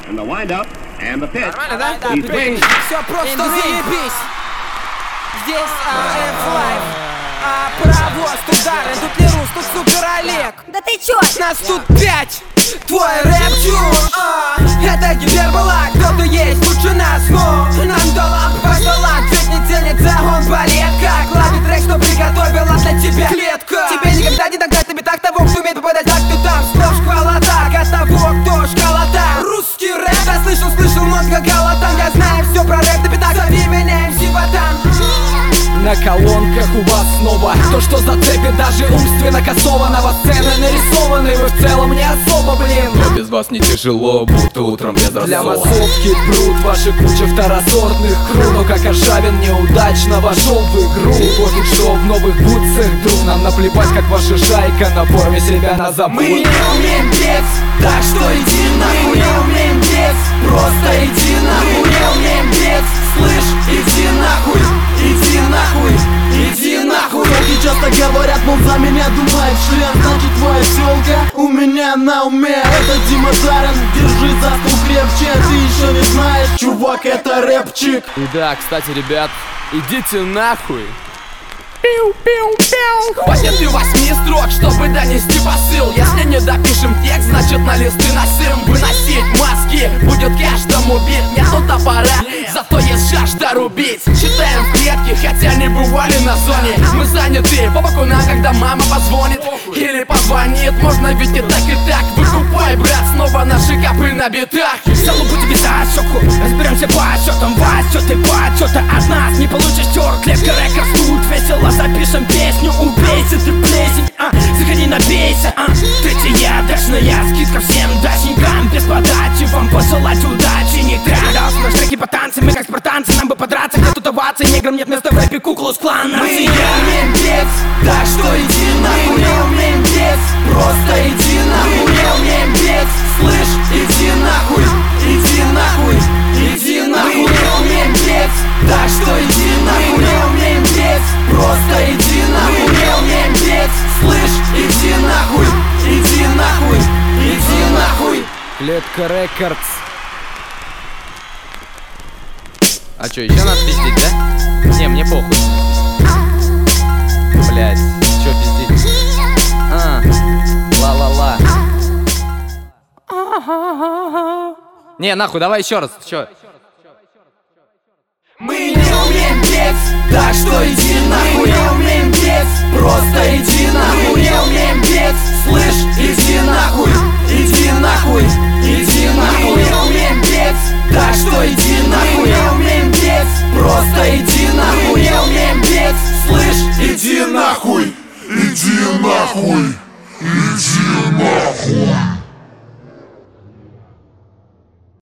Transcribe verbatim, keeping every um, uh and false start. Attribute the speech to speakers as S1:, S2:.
S1: And the wind-up, and the pitch.
S2: Нормально, да?
S1: He's swinging.
S2: Все просто заебись. Здесь F-Life, а паровоз, тут Даррен, тут Лерус, тут Супер Олег.
S3: Да ты чё?
S2: Нас тут пять, твой рэп-тюн, а, это гипербола, кто-то есть лучше нас, но нам до лампы по столам, чуть не тянется он балет, как главный трек, что приготовила для тебя клетка. Тебе никогда не догнать на битах того, кто умеет попадать так, ты там, сплошь шквалота, от того, кто школота. Русский рэп, я слышал, слышал много галатан, я знаю все про рэп на битах, зови меня эм си Ботан.
S4: На колонках у вас снова то, что зацепит даже умственно косованного. Сцены нарисованы, вы в целом не особо, блин.
S5: Но без вас не тяжело, будто утром без рассола.
S4: Для массовки пруд ваши куча второсортных кру. Но как Аршавин неудачно вошел в игру. Пофиг, что в новых бутсах друг. Нам наплевать, как ваша шайка на форме себя назовут.
S2: Мы не умеем петь, так что иди нахуй. Мы не умеем петь, просто иди нахуй. Мы не умеем петь, слышь, иди нахуй. Иди нахуй, иди нахуй.
S6: Многие часто говорят, мол, за меня думает член. Значит, твоя тёлка у меня на уме. Это Дима Даррен, держи за стул крепче. Ты еще не знаешь, чувак, это рэпчик.
S5: И да, кстати, ребят, идите нахуй.
S4: Хватит и восьми строк, чтобы донести посыл. Если не допишем текст, значит на листы носим. Выносить мозги будет каждому бит. Нету топора, зато есть жажда рубить. Читаем в клетке, хотя не бывали на зоне. Мы заняты, по боку нам, когда мама позвонит или позвонит. Можно ведь и так, и так. Выкупай, брат, снова наши капы на битах.
S2: Залупу тебе за щеку, разберемся по отчетам. В отчеты, по отчеты от нас не получишь тёр. Клетка рекордс, тут весело запишем песню. Убейся ты плесень, а, заходи набейся, а. Третья дачная скидка всем дачникам. Без подачи вам пожелать удачи. Не трагал, наш треки по танцам. Мы как спартанцы, нам бы подраться, где тут овации. Неграм нет места в рэпе, куклус клан. Мы не умеем петь, так что иди нахуй. Мы не умеем петь, просто иди нахуй. Мы не умеем петь, слышь, иди нахуй. Иди нахуй, иди нахуй. Мы не умеем петь, так что иди нахуй. Мы не умеем петь, просто иди нахуй. Мы не умеем петь, слышь, иди нахуй. Иди нахуй, иди нахуй.
S4: Клетка Рекордс.
S5: А чё, еще надо пиздить, да? Не, мне похуй. Блять, чё пиздить? А, ла-ла-ла. Не, нахуй, давай еще раз, чё?
S2: Мы не умеем петь, так что иди нахуй. Мы не умеем петь, просто иди нахуй. Мы не умеем петь, слышь, иди нахуй. Иди нахуй, иди нахуй. Мы не умеем петь, так что иди нахуй. Мы не умеем петь, просто иди нахуй. Мы не умеем петь, слышь, иди нахуй.
S7: Иди нахуй, иди нахуй.